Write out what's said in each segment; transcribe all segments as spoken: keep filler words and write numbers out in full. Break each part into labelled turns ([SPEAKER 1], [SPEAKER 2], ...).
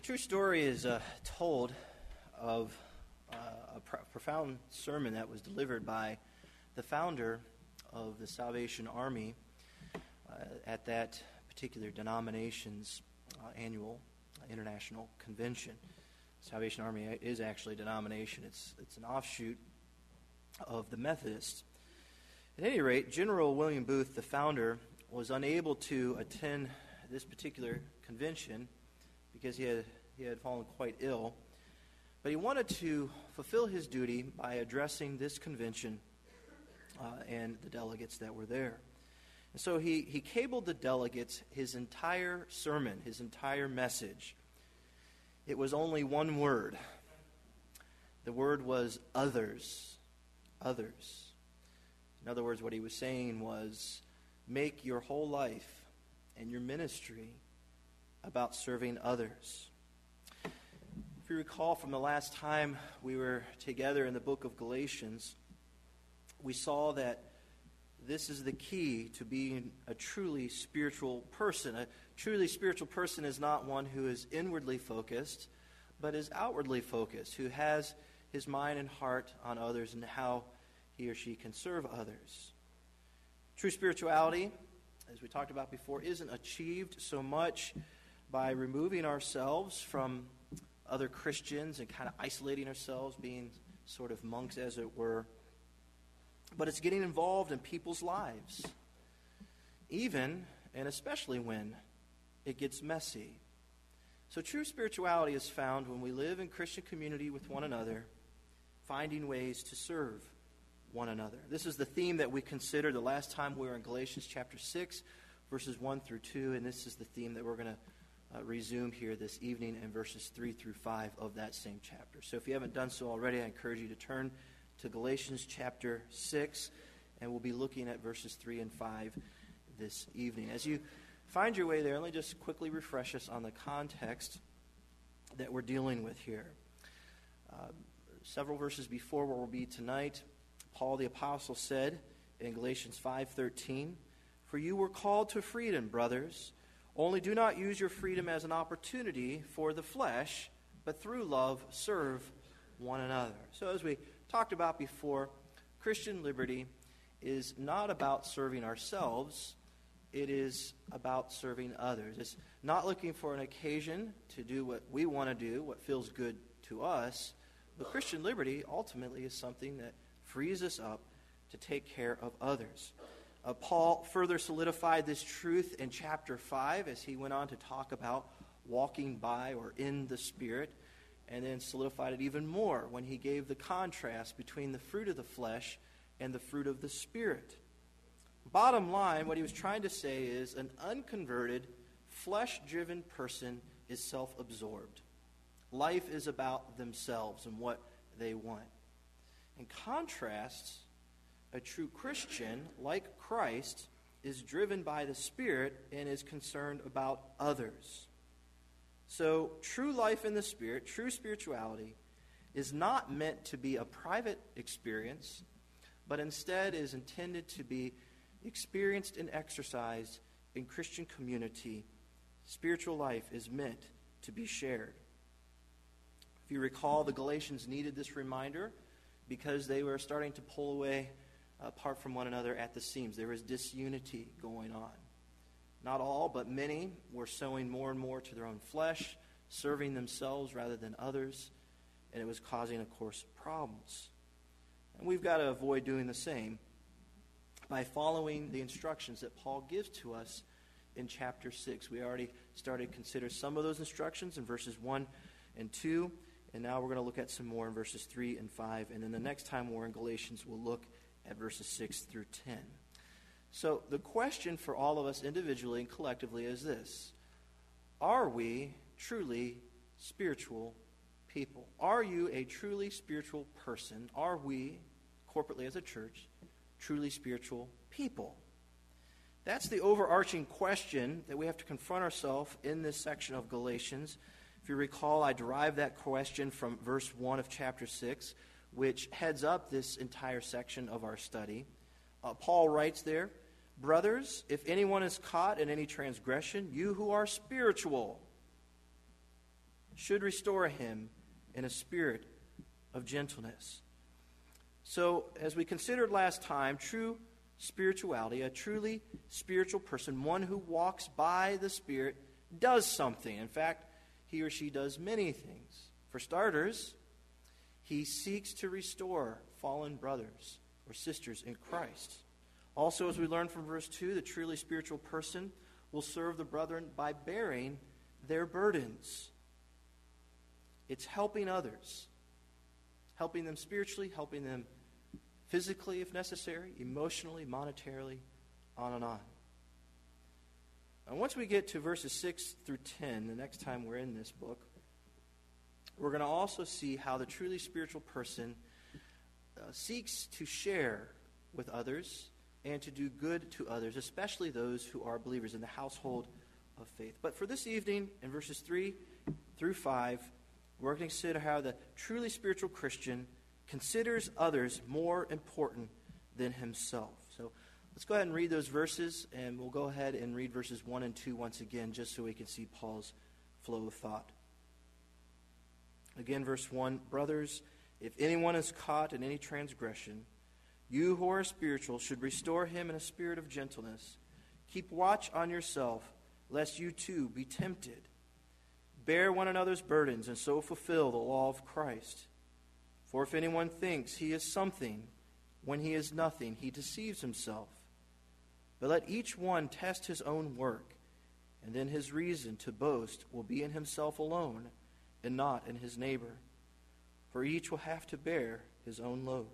[SPEAKER 1] true story is uh, told of uh, a pr- profound sermon that was delivered by the founder of the Salvation Army uh, at that particular denomination's uh, annual uh, international convention. Salvation Army is actually a denomination. It's, it's an offshoot of the Methodists. At any rate, General William Booth, the founder, was unable to attend this particular convention because he had he had fallen quite ill. But he wanted to fulfill his duty by addressing this convention uh, and the delegates that were there. And so he, he cabled the delegates his entire sermon, his entire message. It was only one word. The word was others. Others. In other words, what he was saying was, make your whole life and your ministry about serving others. If you recall from the last time we were together in the book of Galatians, we saw that this is the key to being a truly spiritual person. A truly spiritual person is not one who is inwardly focused, but is outwardly focused, who has his mind and heart on others and how he or she can serve others. True spirituality, as we talked about before, isn't achieved so much by removing ourselves from other Christians and kind of isolating ourselves, being sort of monks, as it were. But it's getting involved in people's lives, even and especially when it gets messy. So true spirituality is found when we live in Christian community with one another, finding ways to serve one another. This is the theme that we considered the last time we were in Galatians chapter six, verses one through two, and this is the theme that we're going to uh, resume here this evening in verses three through five of that same chapter. So if you haven't done so already, I encourage you to turn to Galatians chapter six, and we'll be looking at verses three and five this evening. As you find your way there, let me just quickly refresh us on the context that we're dealing with here. Uh, several verses before where we'll be tonight, Paul the Apostle said in Galatians five thirteen, "For you were called to freedom, brothers. Only do not use your freedom as an opportunity for the flesh, but through love serve one another." So as we talked about before, Christian liberty is not about serving ourselves. It is about serving others. It's not looking for an occasion to do what we want to do, what feels good to us. But Christian liberty ultimately is something that frees us up to take care of others. Uh, Paul further solidified this truth in chapter five as he went on to talk about walking by or in the Spirit, and then solidified it even more when he gave the contrast between the fruit of the flesh and the fruit of the Spirit. Bottom line, what he was trying to say is an unconverted, flesh-driven person is self-absorbed. Life is about themselves and what they want. In contrast, a true Christian, like Christ, is driven by the Spirit and is concerned about others. So, true life in the Spirit, true spirituality, is not meant to be a private experience, but instead is intended to be experienced and exercised in Christian community. Spiritual life is meant to be shared. If you recall, the Galatians needed this reminder because they were starting to pull away apart from one another at the seams. There was disunity going on. Not all, but many were sowing more and more to their own flesh, serving themselves rather than others, and it was causing, of course, problems. And we've got to avoid doing the same by following the instructions that Paul gives to us in chapter six. We already started to consider some of those instructions in verses one and two, and now we're going to look at some more in verses three and five, and then the next time we're in Galatians, we'll look at verses six through ten. So the question for all of us individually and collectively is this: are we truly spiritual people? Are you a truly spiritual person? Are we, corporately as a church, truly spiritual people? That's the overarching question that we have to confront ourselves in this section of Galatians. If you recall, I derived that question from verse one of chapter six, which heads up this entire section of our study. Uh, Paul writes there, "Brothers, if anyone is caught in any transgression, you who are spiritual." should restore him in a spirit of gentleness. So, as we considered last time, true spirituality, a truly spiritual person, one who walks by the Spirit, does something. In fact, he or she does many things. For starters, he seeks to restore fallen brothers or sisters in Christ. Also, as we learn from verse two, the truly spiritual person will serve the brethren by bearing their burdens. It's helping others, helping them spiritually, helping them physically if necessary, emotionally, monetarily, on and on. And once we get to verses six through ten, the next time we're in this book, we're going to also see how the truly spiritual person uh, seeks to share with others and to do good to others, especially those who are believers in the household of faith. But for this evening, in verses three through five, we're going to consider how the truly spiritual Christian considers others more important than himself. So let's go ahead and read those verses, and we'll go ahead and read verses one and two once again, just so we can see Paul's flow of thought. Again, verse one, brothers, if anyone is caught in any transgression, you who are spiritual should restore him in a spirit of gentleness. Keep watch on yourself, lest you too be tempted. Bear one another's burdens, and so fulfill the law of Christ. For if anyone thinks he is something when he is nothing, he deceives himself. But let each one test his own work, and then his reason to boast will be in himself alone, and not in his neighbor. For each will have to bear his own load.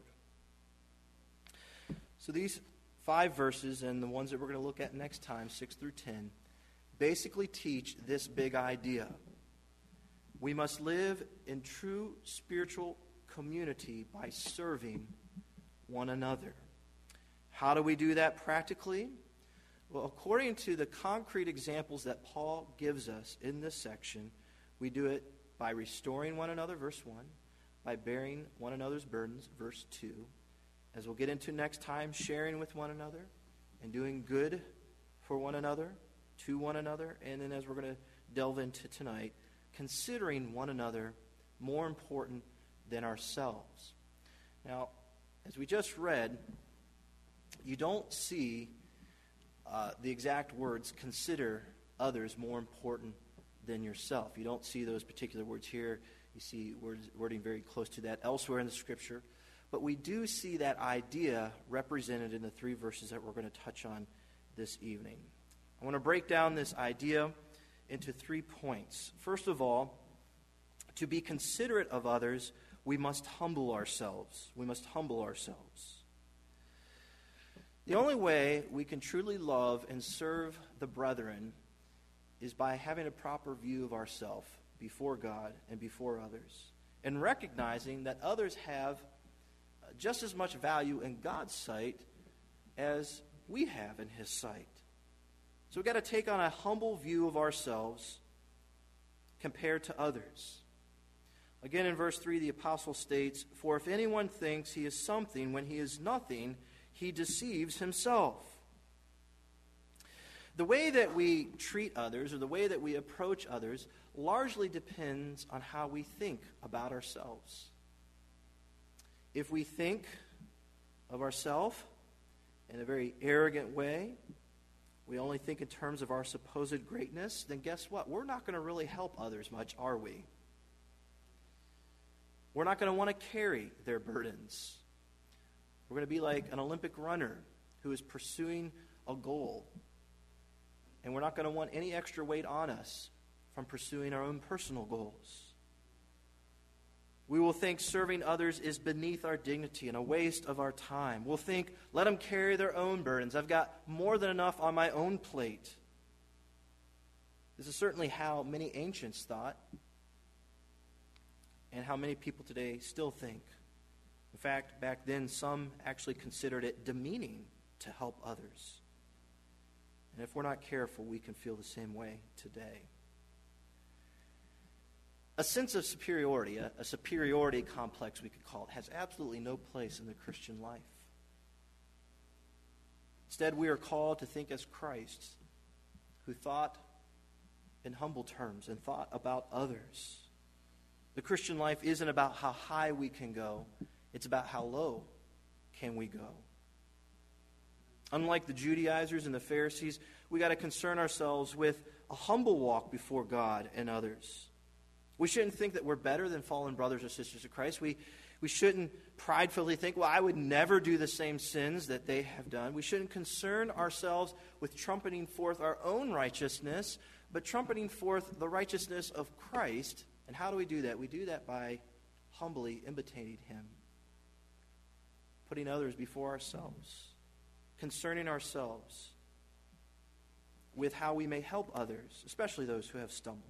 [SPEAKER 1] So these five verses, and the ones that we're going to look at next time, six through ten, basically teach this big idea. We must live in true spiritual community by serving one another. How do we do that practically? Well, according to the concrete examples that Paul gives us in this section, we do it by restoring one another, verse one, by bearing one another's burdens, verse two, as we'll get into next time, sharing with one another and doing good for one another, to one another, and then as we're going to delve into tonight, considering one another more important than ourselves. Now, as we just read, you don't see uh, the exact words, consider others more important than yourself. You don't see those particular words here. You see words, wording very close to that elsewhere in the Scripture. But we do see that idea represented in the three verses that we're going to touch on this evening. I want to break down this idea into three points. First of all, to be considerate of others, we must humble ourselves. We must humble ourselves. The only way we can truly love and serve the brethren is by having a proper view of ourselves before God and before others, and recognizing that others have just as much value in God's sight as we have in His sight. So we've got to take on a humble view of ourselves compared to others. Again, in verse three, the apostle states, "For if anyone thinks he is something when he is nothing, he deceives himself." The way that we treat others, or the way that we approach others, largely depends on how we think about ourselves. If we think of ourselves in a very arrogant way, we only think in terms of our supposed greatness, then guess what? We're not going to really help others much, are we? We're not going to want to carry their burdens. We're going to be like an Olympic runner who is pursuing a goal. And we're not going to want any extra weight on us from pursuing our own personal goals. We will think serving others is beneath our dignity and a waste of our time. We'll think, let them carry their own burdens. I've got more than enough on my own plate. This is certainly how many ancients thought, and how many people today still think. In fact, back then, some actually considered it demeaning to help others. And if we're not careful, we can feel the same way today. A sense of superiority, a, a superiority complex we could call it, has absolutely no place in the Christian life. Instead, we are called to think as Christ, who thought in humble terms and thought about others The Christian life isn't about how high we can go. It's about how low can we go. Unlike the Judaizers and the Pharisees, we got to concern ourselves with a humble walk before God and others. We shouldn't think that we're better than fallen brothers or sisters of Christ. We, we shouldn't pridefully think, well, I would never do the same sins that they have done. We shouldn't concern ourselves with trumpeting forth our own righteousness, but trumpeting forth the righteousness of Christ. And how do we do that? We do that by humbly imitating him, putting others before ourselves, concerning ourselves with how we may help others, especially those who have stumbled.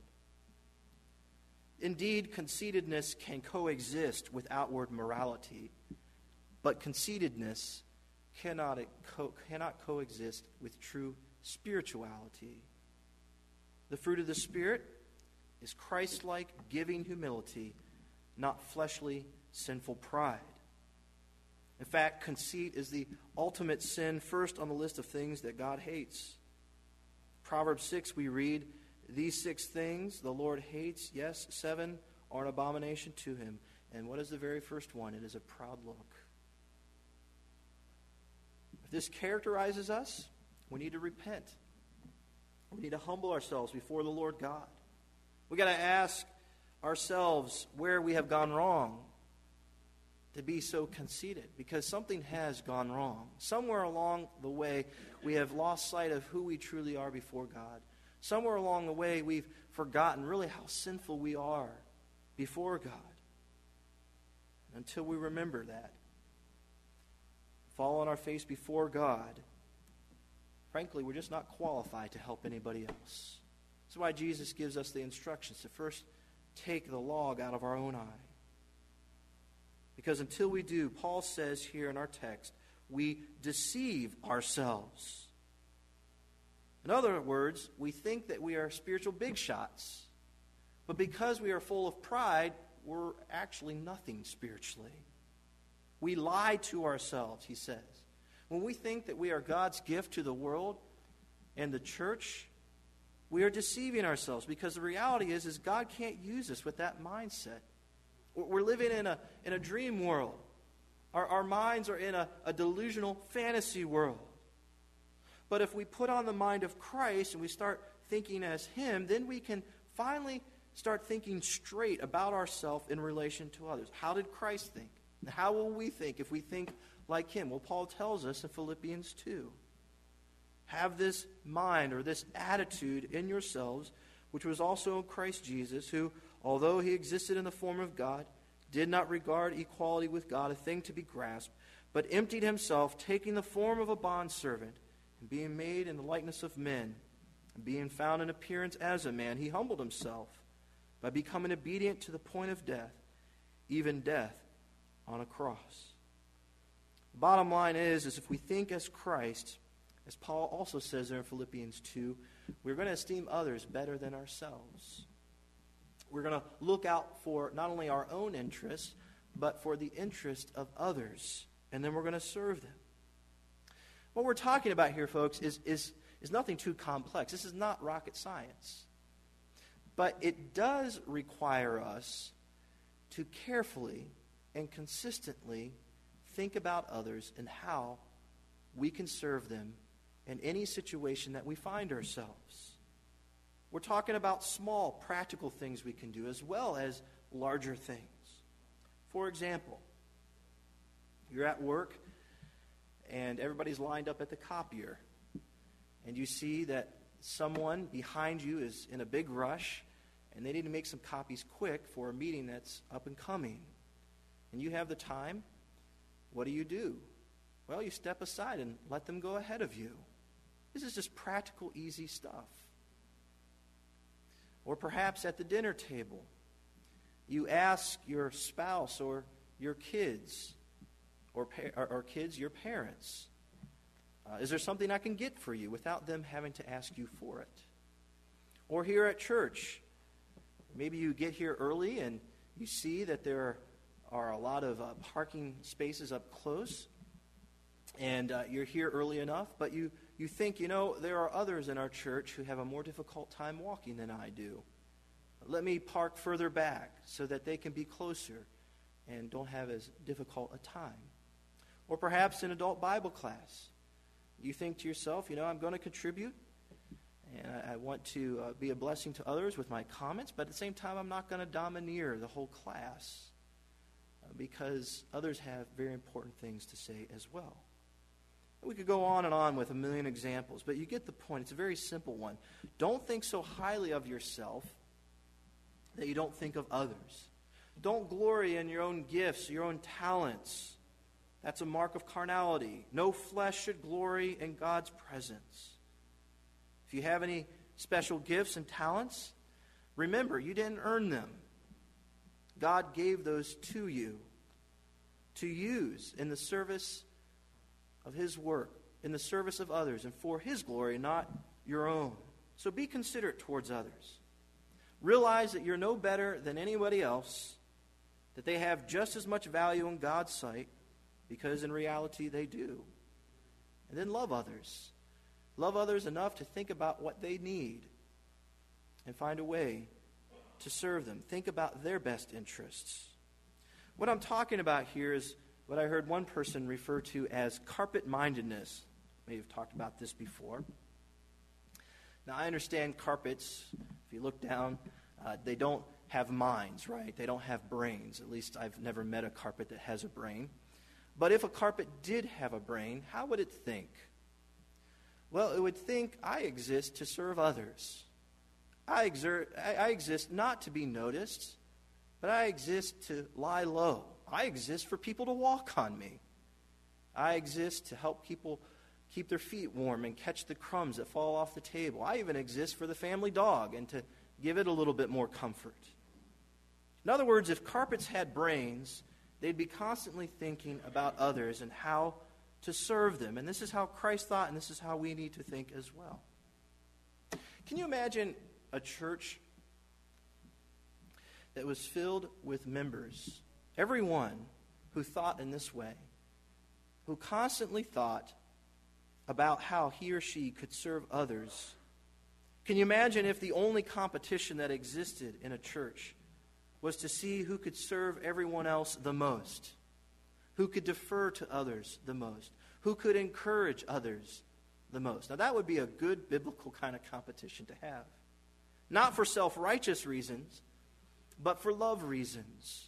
[SPEAKER 1] Indeed, conceitedness can coexist with outward morality, but conceitedness cannot, co- cannot coexist with true spirituality. The fruit of the Spirit is Christ-like giving humility, not fleshly sinful pride. In fact, conceit is the ultimate sin first on the list of things that God hates. Proverbs six, we read, these six things the Lord hates, yes, seven are an abomination to him. And what is the very first one? It is a proud look. If this characterizes us, we need to repent. We need to humble ourselves before the Lord God. We've got to ask ourselves where we have gone wrong to be so conceited, because something has gone wrong. Somewhere along the way, we have lost sight of who we truly are before God. Somewhere along the way, we've forgotten really how sinful we are before God. Until we remember that, fall on our face before God, frankly, we're just not qualified to help anybody else. That's why Jesus gives us the instructions to first take the log out of our own eye. Because until we do, Paul says here in our text, we deceive ourselves. In other words, we think that we are spiritual big shots. But because we are full of pride, we're actually nothing spiritually. We lie to ourselves, he says. When we think that we are God's gift to the world and the church, we are deceiving ourselves, because the reality is, is God can't use us with that mindset. We're living in a, in a dream world. Our, our minds are in a, a delusional fantasy world. But if we put on the mind of Christ and we start thinking as him, then we can finally start thinking straight about ourselves in relation to others. How did Christ think? And how will we think if we think like him? Well, Paul tells us in Philippians two. Have this mind or this attitude in yourselves, which was also in Christ Jesus, who, although he existed in the form of God, did not regard equality with God a thing to be grasped, but emptied himself, taking the form of a bondservant, and being made in the likeness of men, and being found in appearance as a man, he humbled himself by becoming obedient to the point of death, even death on a cross. The bottom line is, is if we think as Christ, as Paul also says there in Philippians two, we're going to esteem others better than ourselves. We're going to look out for not only our own interests, but for the interest of others. And then we're going to serve them. What we're talking about here, folks, is, is, is nothing too complex. This is not rocket science. But it does require us to carefully and consistently think about others and how we can serve them in any situation that we find ourselves. We're talking about small, practical things we can do as well as larger things. For example, you're at work and everybody's lined up at the copier, and you see that someone behind you is in a big rush and they need to make some copies quick for a meeting that's up and coming. And you have the time. What do you do? Well, you step aside and let them go ahead of you. This is just practical, easy stuff. Or perhaps at the dinner table, you ask your spouse or your kids, or, pa- or, or kids, your parents, uh, is there something I can get for you without them having to ask you for it? Or here at church, maybe you get here early and you see that there are a lot of uh, parking spaces up close, and uh, you're here early enough, but you, you think, you know, there are others in our church who have a more difficult time walking than I do. Let me park further back so that they can be closer and don't have as difficult a time. Or perhaps in adult Bible class, you think to yourself, you know, I'm going to contribute, and I, I want to uh, be a blessing to others with my comments, but at the same time, I'm not going to domineer the whole class uh, because others have very important things to say as well. We could go on and on with a million examples, but you get the point. It's a very simple one. Don't think so highly of yourself that you don't think of others. Don't glory in your own gifts, your own talents. That's a mark of carnality. No flesh should glory in God's presence. If you have any special gifts and talents, remember, you didn't earn them. God gave those to you to use in the service of His work, in the service of others, and for His glory, not your own. So be considerate towards others. Realize that you're no better than anybody else, that they have just as much value in God's sight, because in reality they do. And then love others. Love others enough to think about what they need and find a way to serve them. Think about their best interests. What I'm talking about here is what I heard one person refer to as carpet-mindedness. May have talked about this before. Now, I understand carpets, if you look down, uh, they don't have minds, right? They don't have brains. At least I've never met a carpet that has a brain. But if a carpet did have a brain, how would it think? Well, it would think, I exist to serve others. I, exert, I, I exist not to be noticed, but I exist to lie low. I exist for people to walk on me. I exist to help people keep their feet warm and catch the crumbs that fall off the table. I even exist for the family dog and to give it a little bit more comfort. In other words, if carpets had brains, they'd be constantly thinking about others and how to serve them. And this is how Christ thought, and this is how we need to think as well. Can you imagine a church that was filled with members, everyone who thought in this way, who constantly thought about how he or she could serve others? Can you imagine if the only competition that existed in a church was to see who could serve everyone else the most, who could defer to others the most, who could encourage others the most? Now, that would be a good biblical kind of competition to have. Not for self-righteous reasons, but for love reasons.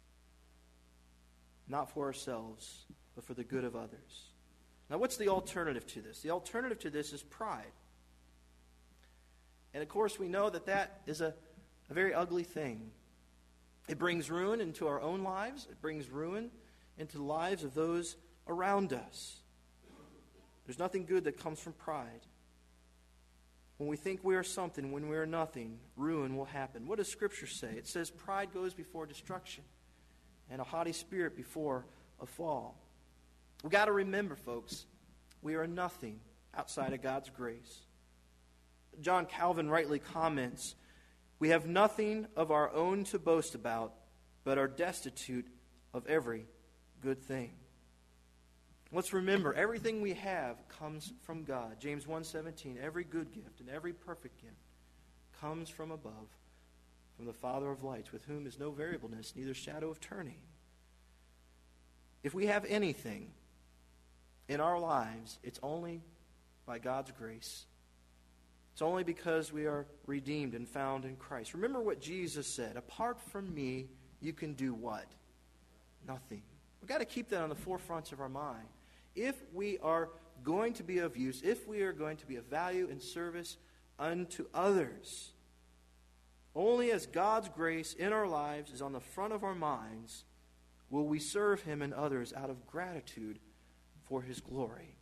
[SPEAKER 1] Not for ourselves, but for the good of others. Now, what's the alternative to this? The alternative to this is pride. And, of course, we know that that is a, a very ugly thing. It brings ruin into our own lives. It brings ruin into the lives of those around us. There's nothing good that comes from pride. When we think we are something, when we are nothing, ruin will happen. What does Scripture say? It says pride goes before destruction, and a haughty spirit before a fall. We've got to remember, folks, we are nothing outside of God's grace. John Calvin rightly comments, we have nothing of our own to boast about, but are destitute of every good thing. Let's remember, everything we have comes from God. James one seventeen, every good gift and every perfect gift comes from above, from the Father of lights, with whom is no variableness, neither shadow of turning. If we have anything in our lives, it's only by God's grace. It's only because we are redeemed and found in Christ. Remember what Jesus said, apart from me, you can do what? Nothing. We've got to keep that on the forefront of our mind. If we are going to be of use, if we are going to be of value and service unto others, only as God's grace in our lives is on the front of our minds will we serve Him and others out of gratitude for His glory.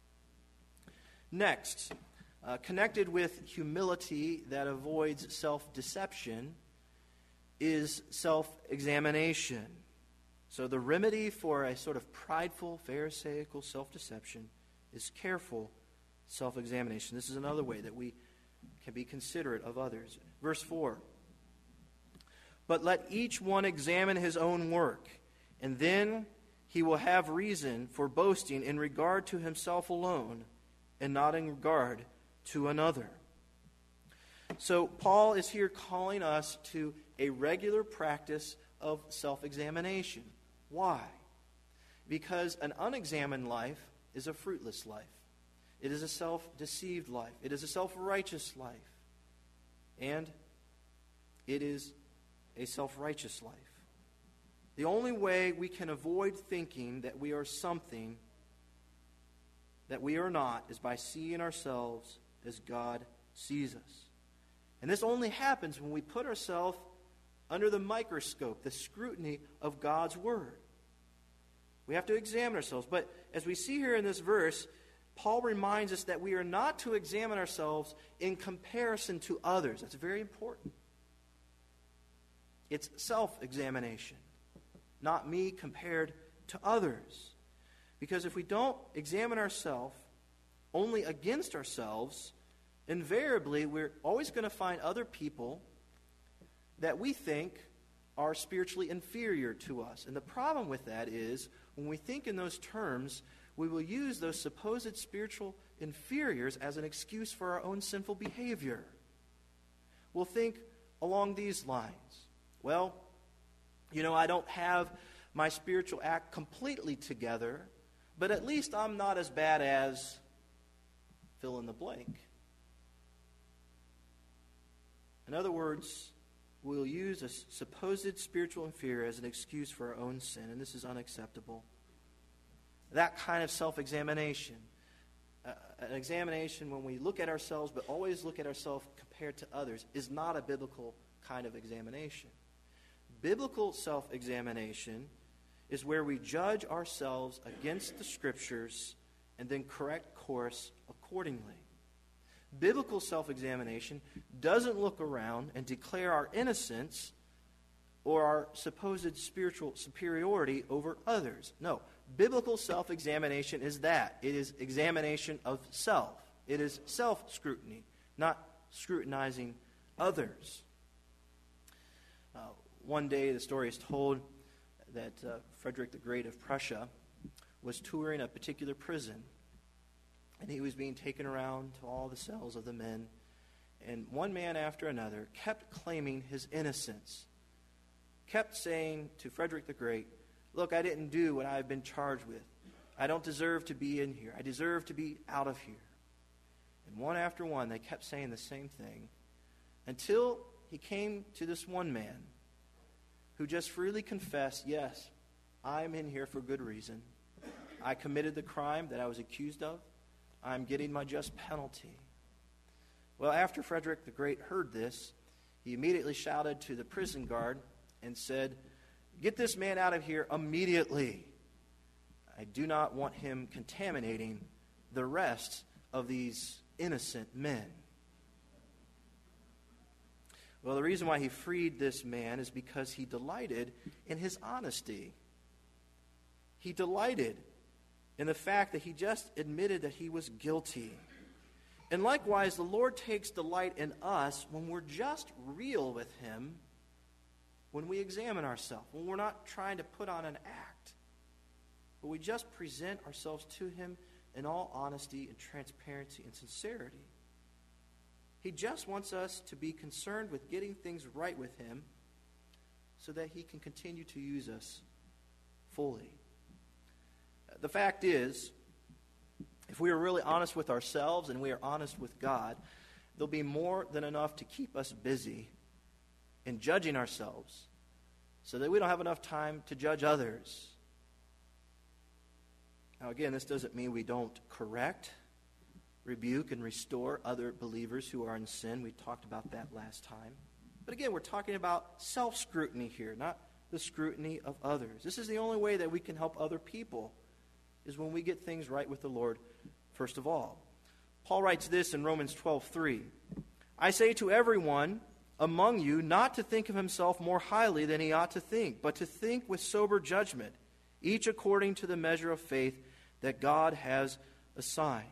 [SPEAKER 1] Next, uh, connected with humility that avoids self-deception is self-examination. So the remedy for a sort of prideful, pharisaical self-deception is careful self-examination. This is another way that we can be considerate of others. Verse four, but let each one examine his own work, and then he will have reason for boasting in regard to himself alone, and not in regard to another. So Paul is here calling us to a regular practice of self-examination. Why? Because an unexamined life is a fruitless life. It is a self-deceived life. It is a self-righteous life. And it is a self-righteous life. The only way we can avoid thinking that we are something that we are not is by seeing ourselves as God sees us. And this only happens when we put ourselves under the microscope, the scrutiny of God's Word. We have to examine ourselves. But as we see here in this verse, Paul reminds us that we are not to examine ourselves in comparison to others. That's very important. It's self-examination, not me compared to others. Because if we don't examine ourselves only against ourselves, invariably we're always going to find other people that we think are spiritually inferior to us. And the problem with that is, when we think in those terms, we will use those supposed spiritual inferiors as an excuse for our own sinful behavior. We'll think along these lines. Well, you know, I don't have my spiritual act completely together, but at least I'm not as bad as fill in the blank. In other words, we'll use a supposed spiritual inferior as an excuse for our own sin, and this is unacceptable. That kind of self-examination, uh, an examination when we look at ourselves but always look at ourselves compared to others, is not a biblical kind of examination. Biblical self-examination is where we judge ourselves against the Scriptures and then correct course accordingly. Biblical self-examination doesn't look around and declare our innocence or our supposed spiritual superiority over others. No, biblical self-examination is that. It is examination of self. It is self-scrutiny, not scrutinizing others. Uh, one day, the story is told that uh, Frederick the Great of Prussia was touring a particular prison. And he was being taken around to all the cells of the men. And one man after another kept claiming his innocence. Kept saying to Frederick the Great, look, I didn't do what I've been charged with. I don't deserve to be in here. I deserve to be out of here. And one after one, they kept saying the same thing. Until he came to this one man who just freely confessed, yes, I'm in here for good reason. I committed the crime that I was accused of. I'm getting my just penalty. Well, after Frederick the Great heard this, he immediately shouted to the prison guard and said, get this man out of here immediately. I do not want him contaminating the rest of these innocent men. Well, the reason why he freed this man is because he delighted in his honesty. He delighted in the fact that he just admitted that he was guilty. And likewise, the Lord takes delight in us when we're just real with Him, when we examine ourselves, when we're not trying to put on an act, but we just present ourselves to Him in all honesty and transparency and sincerity. He just wants us to be concerned with getting things right with Him so that He can continue to use us fully. The fact is, if we are really honest with ourselves and we are honest with God, there'll be more than enough to keep us busy in judging ourselves so that we don't have enough time to judge others. Now again, this doesn't mean we don't correct, rebuke, and restore other believers who are in sin. We talked about that last time. But again, we're talking about self-scrutiny here, not the scrutiny of others. This is the only way that we can help other people, is when we get things right with the Lord first of all. Paul writes this in Romans twelve three. I say to everyone among you not to think of himself more highly than he ought to think, but to think with sober judgment, each according to the measure of faith that God has assigned.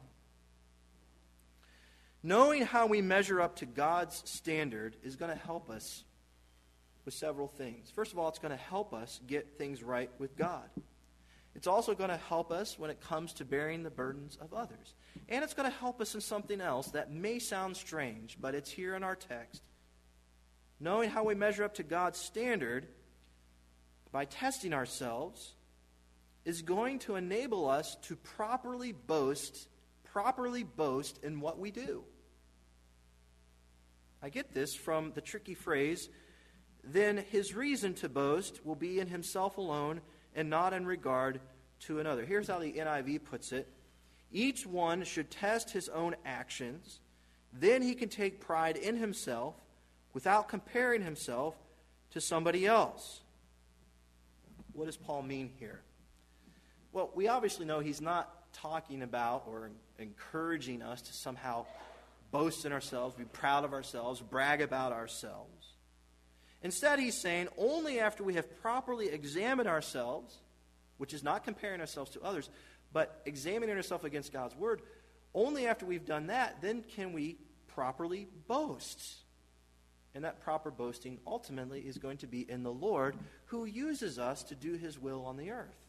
[SPEAKER 1] Knowing how we measure up to God's standard is going to help us with several things. First of all, it's going to help us get things right with God. It's also going to help us when it comes to bearing the burdens of others. And it's going to help us in something else that may sound strange, but it's here in our text. Knowing how we measure up to God's standard by testing ourselves is going to enable us to properly boast, properly boast in what we do. I get this from the tricky phrase, then his reason to boast will be in himself alone and not in regard to another. Here's how the N I V puts it. Each one should test his own actions, then he can take pride in himself without comparing himself to somebody else. What does Paul mean here? Well, we obviously know he's not talking about or encouraging us to somehow boast in ourselves, be proud of ourselves, brag about ourselves. Instead, he's saying only after we have properly examined ourselves, which is not comparing ourselves to others, but examining ourselves against God's word, only after we've done that, then can we properly boast. And that proper boasting ultimately is going to be in the Lord, who uses us to do his will on the earth.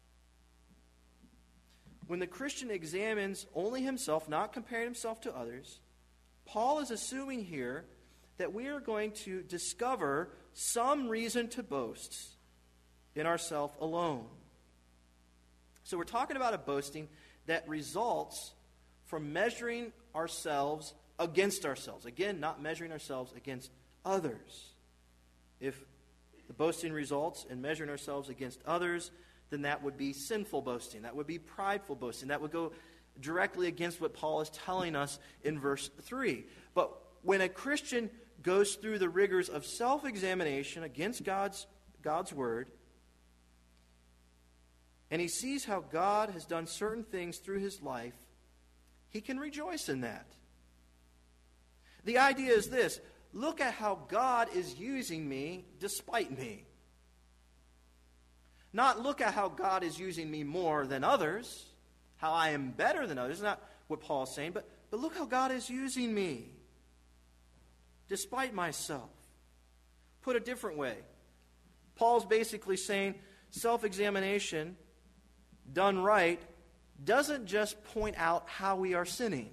[SPEAKER 1] When the Christian examines only himself, not comparing himself to others, Paul is assuming here that we are going to discover some reason to boast in ourselves alone. So we're talking about a boasting that results from measuring ourselves against ourselves. Again, not measuring ourselves against others. If the boasting results in measuring ourselves against others, then that would be sinful boasting. That would be prideful boasting. That would go directly against what Paul is telling us in verse three. But when a Christian goes through the rigors of self-examination against God's, God's word, and he sees how God has done certain things through his life, he can rejoice in that. The idea is this: look at how God is using me despite me. Not look at how God is using me more than others, how I am better than others. That's not what Paul is saying, but, but look how God is using me despite myself. Put a different way, Paul's basically saying self-examination done right doesn't just point out how we are sinning.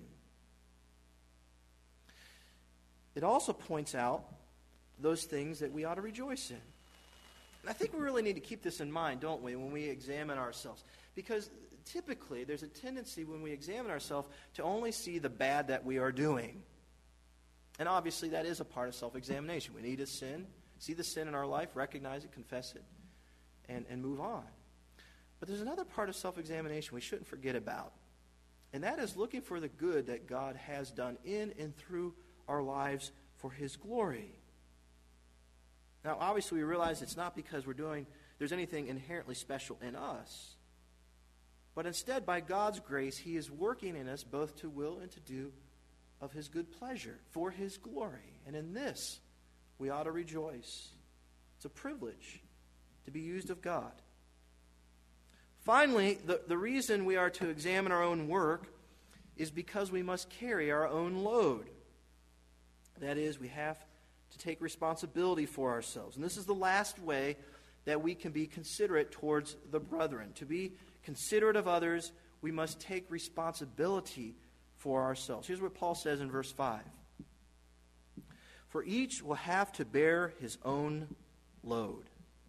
[SPEAKER 1] It also points out those things that we ought to rejoice in. And I think we really need to keep this in mind, don't we, when we examine ourselves? Because typically there's a tendency when we examine ourselves to only see the bad that we are doing. And obviously that is a part of self-examination. We need to sin, see the sin in our life, recognize it, confess it, and, and move on. But there's another part of self-examination we shouldn't forget about. And that is looking for the good that God has done in and through our lives for his glory. Now, obviously, we realize it's not because we're doing, there's anything inherently special in us. But instead, by God's grace, he is working in us both to will and to do of his good pleasure for his glory. And in this, we ought to rejoice. It's a privilege to be used of God. Finally, the, the reason we are to examine our own work is because we must carry our own load. That is, we have to take responsibility for ourselves. And this is the last way that we can be considerate towards the brethren. To be considerate of others, we must take responsibility for ourselves. Here's what Paul says in verse five. For each will have to bear his own load.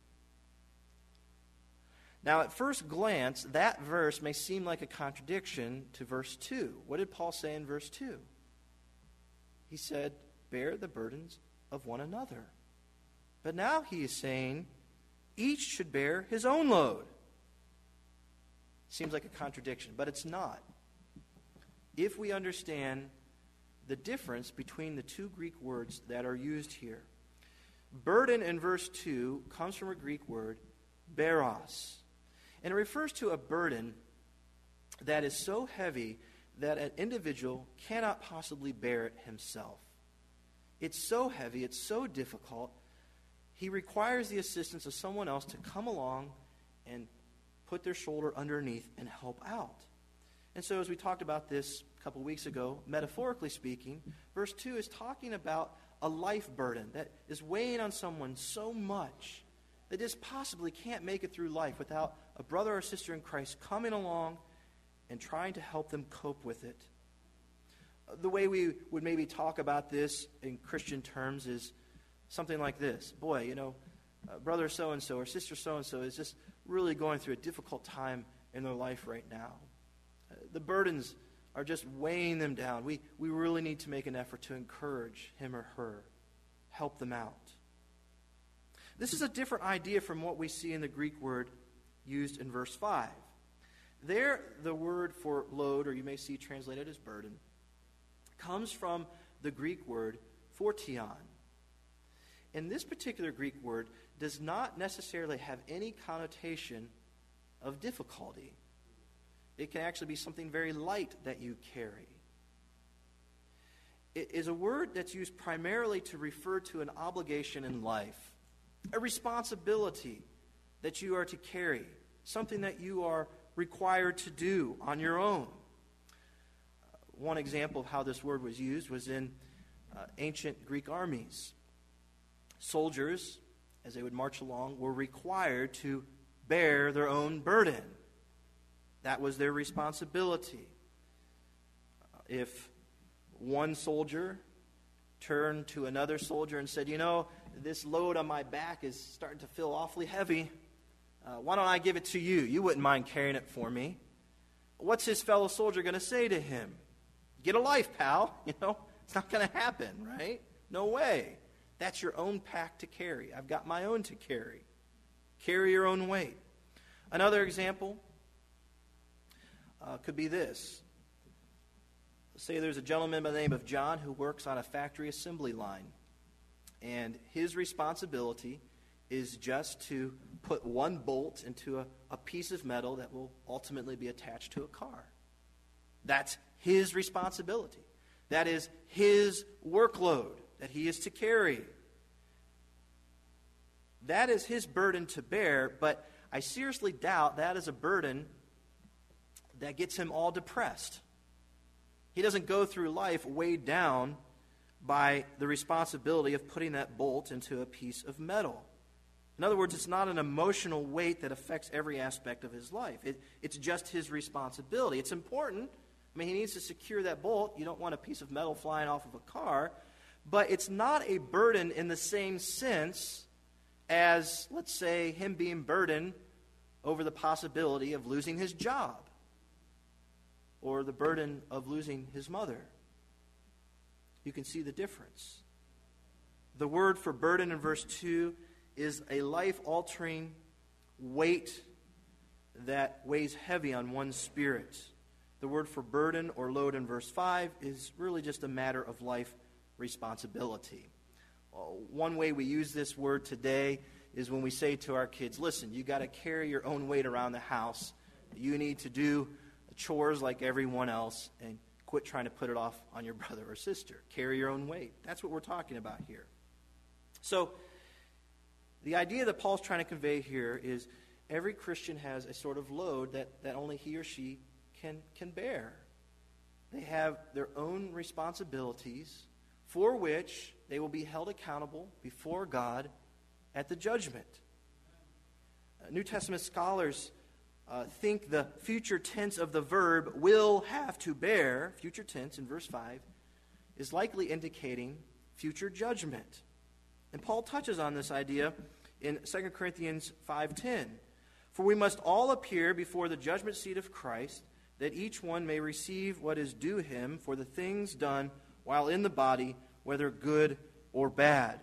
[SPEAKER 1] Now, at first glance, that verse may seem like a contradiction to verse two. What did Paul say in verse two? He said, bear the burdens of one another. But now he is saying, each should bear his own load. Seems like a contradiction, but it's not. If we understand the difference between the two Greek words that are used here. Burden in verse two comes from a Greek word, beros. And it refers to a burden that is so heavy that an individual cannot possibly bear it himself. It's so heavy, it's so difficult, he requires the assistance of someone else to come along and put their shoulder underneath and help out. And so as we talked about this a couple weeks ago, metaphorically speaking, verse two is talking about a life burden that is weighing on someone so much They just possibly can't make it through life without a brother or sister in Christ coming along and trying to help them cope with it. The way we would maybe talk about this in Christian terms is something like this. Boy, you know, uh, brother so-and-so or sister so-and-so is just really going through a difficult time in their life right now. Uh, the burdens are just weighing them down. We, we really need to make an effort to encourage him or her, help them out. This is a different idea from what we see in the Greek word used in verse five. There, the word for load, or you may see translated as burden, comes from the Greek word fortion. And this particular Greek word does not necessarily have any connotation of difficulty. It can actually be something very light that you carry. It is a word that's used primarily to refer to an obligation in life, a responsibility that you are to carry, something that you are required to do on your own. Uh, one example of how this word was used was in uh, ancient Greek armies. Soldiers, as they would march along, were required to bear their own burden. That was their responsibility. Uh, if one soldier turned to another soldier and said, you know, this load on my back is starting to feel awfully heavy. Uh, why don't I give it to you? You wouldn't mind carrying it for me. What's his fellow soldier going to say to him? Get a life, pal. You know, it's not going to happen, right? No way. That's your own pack to carry. I've got my own to carry. Carry your own weight. Another example uh, could be this. Say there's a gentleman by the name of John who works on a factory assembly line. And his responsibility is just to put one bolt into a, a piece of metal that will ultimately be attached to a car. That's his responsibility. That is his workload that he is to carry. That is his burden to bear, but I seriously doubt that is a burden that gets him all depressed. He doesn't go through life weighed down by the responsibility of putting that bolt into a piece of metal. In other words, it's not an emotional weight that affects every aspect of his life. It, it's just his responsibility. It's important. I mean, he needs to secure that bolt. You don't want a piece of metal flying off of a car. But it's not a burden in the same sense as, let's say, him being burdened over the possibility of losing his job or the burden of losing his mother. You can see the difference. The word for burden in verse two is a life-altering weight that weighs heavy on one's spirit. The word for burden or load in verse five is really just a matter of life responsibility. One way we use this word today is when we say to our kids, listen, you got to carry your own weight around the house. You need to do chores like everyone else and quit trying to put it off on your brother or sister. Carry your own weight. That's what we're talking about here. So the idea that Paul's trying to convey here is every Christian has a sort of load that, that only he or she can, can bear. They have their own responsibilities for which they will be held accountable before God at the judgment. Uh, New Testament scholars uh, think the future tense of the verb will have to bear, future tense in verse five, is likely indicating future judgment. And Paul touches on this idea in Second Corinthians five ten. For we must all appear before the judgment seat of Christ, that each one may receive what is due him for the things done while in the body, whether good or bad.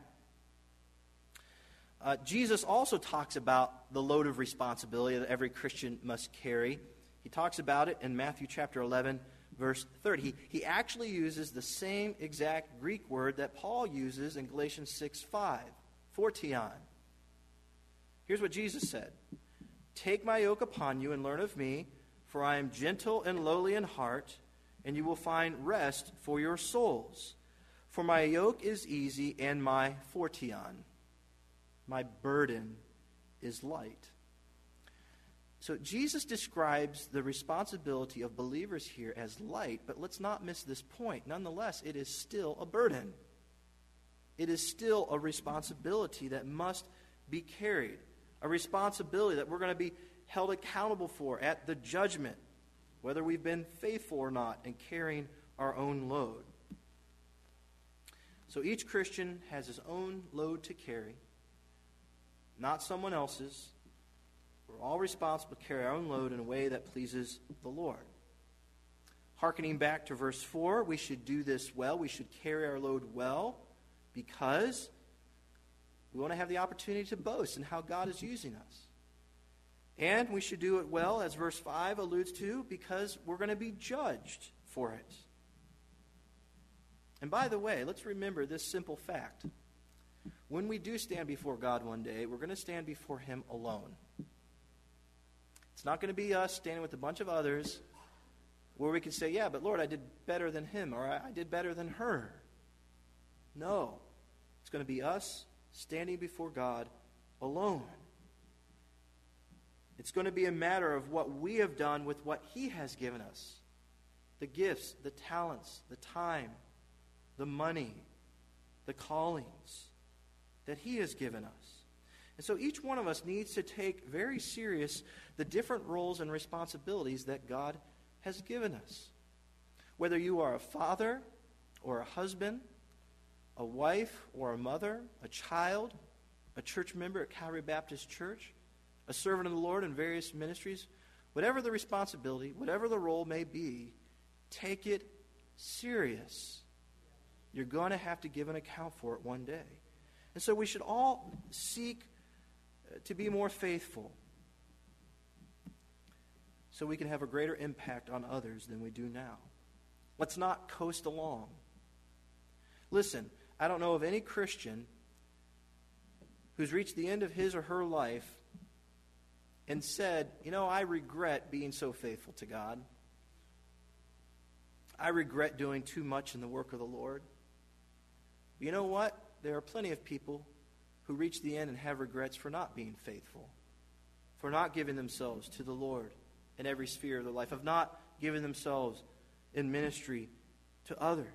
[SPEAKER 1] Uh, Jesus also talks about the load of responsibility that every Christian must carry. He talks about it in Matthew chapter eleven, verse thirty. He, he actually uses the same exact Greek word that Paul uses in Galatians six five, fortion. Here's what Jesus said. Take my yoke upon you and learn of me, for I am gentle and lowly in heart, and you will find rest for your souls. For my yoke is easy and my fortion, my burden, is light. So Jesus describes the responsibility of believers here as light, but let's not miss this point. Nonetheless, it is still a burden. It is still a responsibility that must be carried. a responsibility that we're going to be held accountable for at the judgment, whether we've been faithful or not in carrying our own load. So each Christian has his own load to carry, not someone else's. We're all responsible to carry our own load in a way that pleases the Lord. Hearkening back to verse four, we should do this well. We should carry our load well because we want to have the opportunity to boast in how God is using us. And we should do it well, as verse five alludes to, because we're going to be judged for it. And by the way, let's remember this simple fact. When we do stand before God one day, we're going to stand before Him alone. It's not going to be us standing with a bunch of others where we can say, yeah, but Lord, I did better than him, or I did better than her. No. It's going to be us standing before God alone. It's going to be a matter of what we have done with what He has given us. The gifts, the talents, the time, the money, the callings that He has given us. And so each one of us needs to take very serious the different roles and responsibilities that God has given us. Whether you are a father or a husband, a wife or a mother, a child, a church member at Calvary Baptist Church, a servant of the Lord in various ministries, whatever the responsibility, whatever the role may be, take it serious. You're going to have to give an account for it one day. And so we should all seek to be more faithful so we can have a greater impact on others than we do now. Let's not coast along. Listen, I don't know of any Christian who's reached the end of his or her life and said, you know, I regret being so faithful to God. I regret doing too much in the work of the Lord. But you know what? There are plenty of people who reach the end and have regrets for not being faithful, for not giving themselves to the Lord in every sphere of their life, of not giving themselves in ministry to others.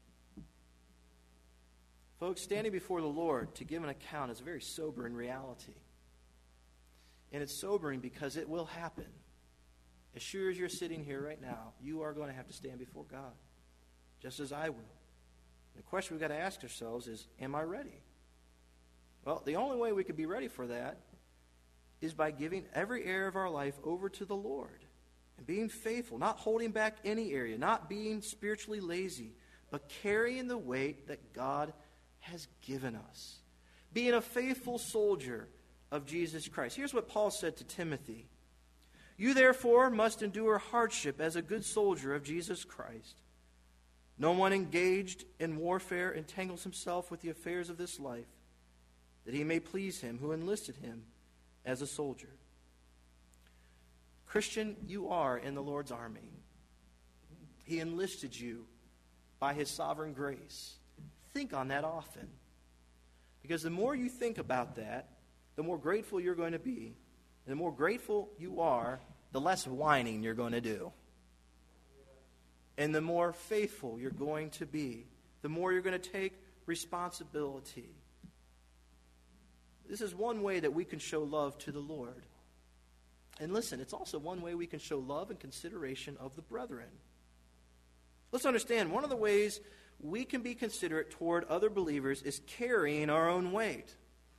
[SPEAKER 1] Folks, standing before the Lord to give an account is a very sobering reality. And it's sobering because it will happen. As sure as you're sitting here right now, you are going to have to stand before God, just as I will. And the question we've got to ask ourselves is, am I ready? Well, the only way we could be ready for that is by giving every area of our life over to the Lord and being faithful, not holding back any area, not being spiritually lazy, but carrying the weight that God has given us. Being a faithful soldier of Jesus Christ. Here's what Paul said to Timothy. You therefore must endure hardship as a good soldier of Jesus Christ. No one engaged in warfare entangles himself with the affairs of this life, that he may please him who enlisted him as a soldier. Christian, you are in the Lord's army. He enlisted you by His sovereign grace. Think on that often. Because the more you think about that, the more grateful you're going to be. And the more grateful you are, the less whining you're going to do. And the more faithful you're going to be. The more you're going to take responsibility. This is one way that we can show love to the Lord. And listen, it's also one way we can show love and consideration of the brethren. Let's understand, one of the ways we can be considerate toward other believers is carrying our own weight.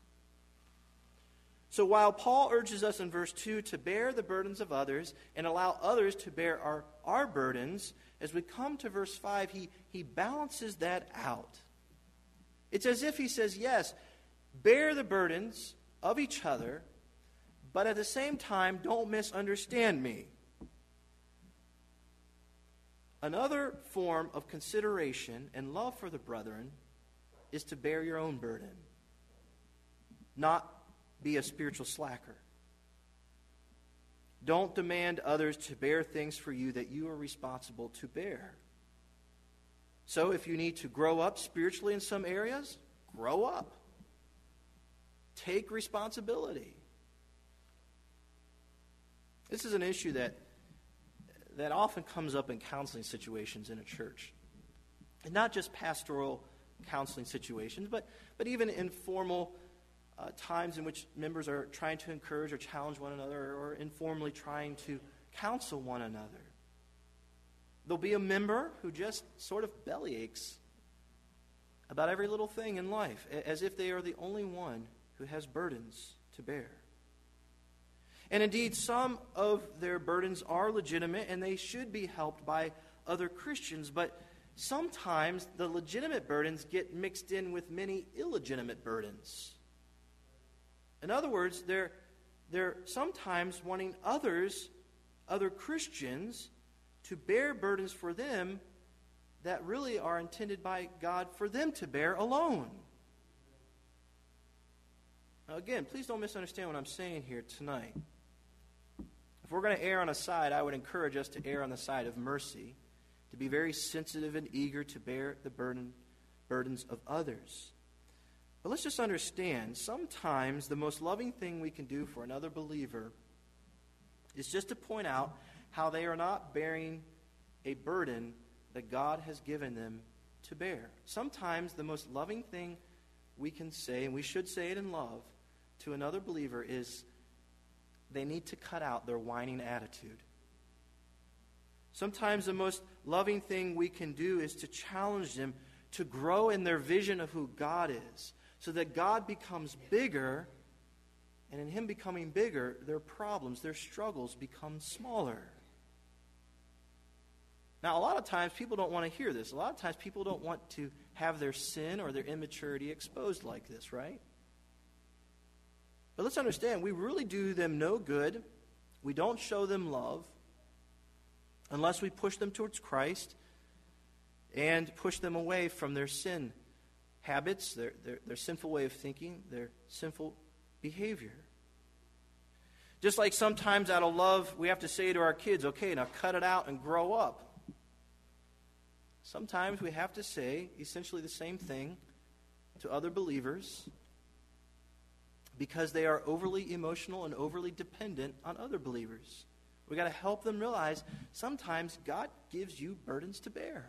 [SPEAKER 1] So while Paul urges us in verse two to bear the burdens of others and allow others to bear our, our burdens, as we come to verse five, he, he balances that out. It's as if he says, yes, bear the burdens of each other, but at the same time, don't misunderstand me. Another form of consideration and love for the brethren is to bear your own burden, not be a spiritual slacker. Don't demand others to bear things for you that you are responsible to bear. So if you need to grow up spiritually in some areas, grow up. Take responsibility. This is an issue that that often comes up in counseling situations in a church. And not just pastoral counseling situations, but, but even informal uh, times in which members are trying to encourage or challenge one another or informally trying to counsel one another. There'll be a member who just sort of bellyaches about every little thing in life, as if they are the only one who has burdens to bear. And indeed, some of their burdens are legitimate and they should be helped by other Christians, but sometimes the legitimate burdens get mixed in with many illegitimate burdens. In other words, they're, they're sometimes wanting others, other Christians, to bear burdens for them that really are intended by God for them to bear alone. Now again, please don't misunderstand what I'm saying here tonight. If we're going to err on a side, I would encourage us to err on the side of mercy, to be very sensitive and eager to bear the burden, burdens of others. But let's just understand, sometimes the most loving thing we can do for another believer is just to point out how they are not bearing a burden that God has given them to bear. Sometimes the most loving thing we can say, and we should say it in love, to another believer is they need to cut out their whining attitude. Sometimes the most loving thing we can do is to challenge them to grow in their vision of who God is, so that God becomes bigger, and in Him becoming bigger, their problems, their struggles become smaller. Now, a lot of times people don't want to hear this. A lot of times people don't want to have their sin or their immaturity exposed like this, right? But let's understand, we really do them no good. We don't show them love unless we push them towards Christ and push them away from their sin habits, their, their, their sinful way of thinking, their sinful behavior. Just like sometimes out of love, we have to say to our kids, okay, now cut it out and grow up. Sometimes we have to say essentially the same thing to other believers because they are overly emotional and overly dependent on other believers. We've got to help them realize sometimes God gives you burdens to bear.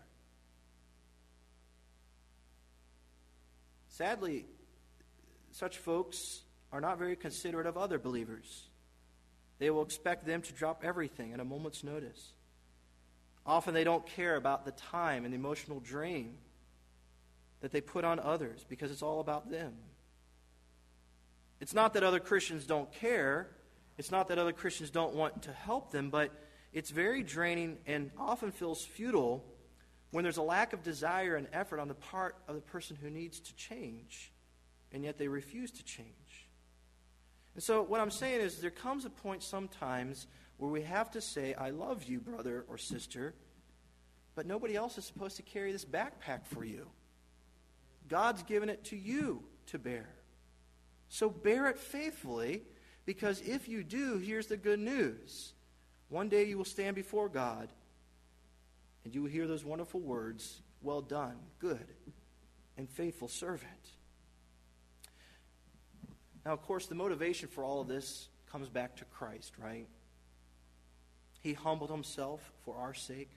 [SPEAKER 1] Sadly, such folks are not very considerate of other believers. They will expect them to drop everything at a moment's notice. Often they don't care about the time and the emotional drain that they put on others because it's all about them. It's not that other Christians don't care. It's not that other Christians don't want to help them, but it's very draining and often feels futile when there's a lack of desire and effort on the part of the person who needs to change, and yet they refuse to change. And so what I'm saying is there comes a point sometimes where we have to say, I love you, brother or sister, but nobody else is supposed to carry this backpack for you. God's given it to you to bear. So bear it faithfully, because if you do, here's the good news. One day you will stand before God, and you will hear those wonderful words, well done, good and faithful servant. Now, of course, the motivation for all of this comes back to Christ, right? He humbled himself for our sake.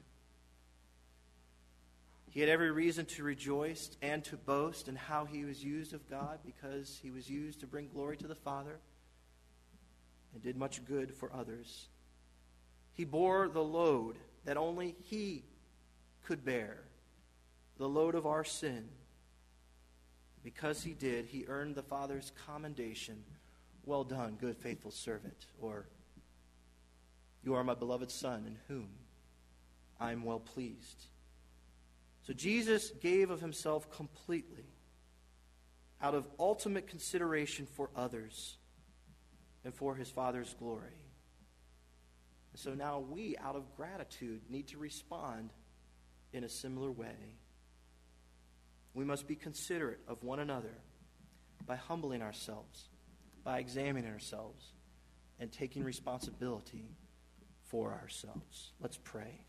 [SPEAKER 1] He had every reason to rejoice and to boast in how he was used of God, because he was used to bring glory to the Father and did much good for others. He bore the load that only he could bear, the load of our sin. Because he did, he earned the Father's commendation, well done, good, faithful servant, or you are my beloved Son, in whom I am well pleased. So Jesus gave of himself completely out of ultimate consideration for others and for his Father's glory. And so now we, out of gratitude, need to respond in a similar way. We must be considerate of one another by humbling ourselves, by examining ourselves, and taking responsibility for ourselves. Let's pray.